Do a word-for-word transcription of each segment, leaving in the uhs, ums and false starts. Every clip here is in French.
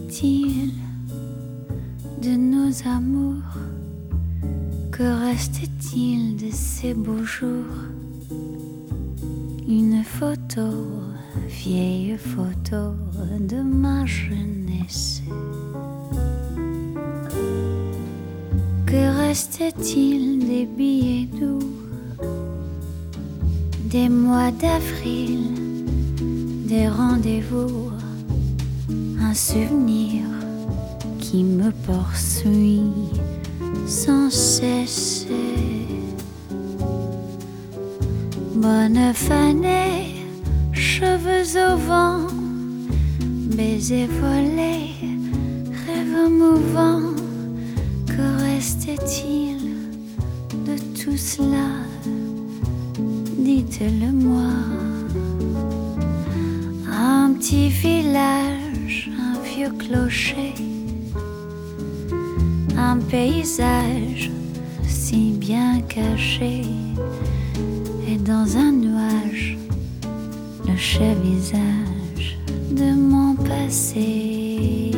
reste-t-il de nos amours? Que reste-t-il de ces beaux jours? Une photo, vieille photo de ma jeunesse. Que reste-t-il des billets doux, des mois d'avril, des rendez-vous? Un souvenir qui me poursuit sans cesse. Bonne fanée, cheveux au vent, baisers volés, rêves mouvants. Que reste-t-il de tout cela? Dites-le-moi. Un petit village, un vieux clocher, un paysage si bien caché, et dans un nuage, le cher visage de mon passé.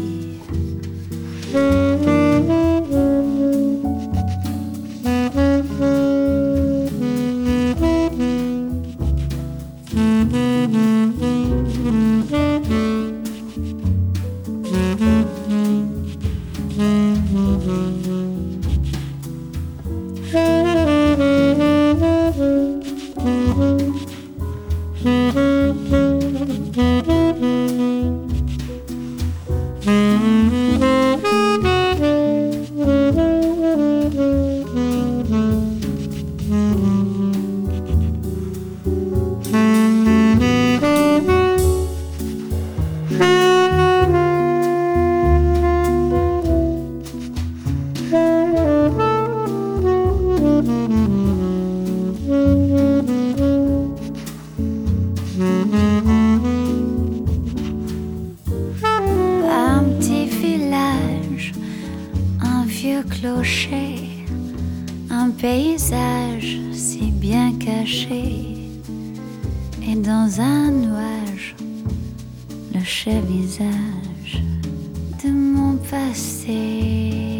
Un petit village, un vieux clocher, un paysage si bien caché, et dans un nuage, le cher visage de mon passé.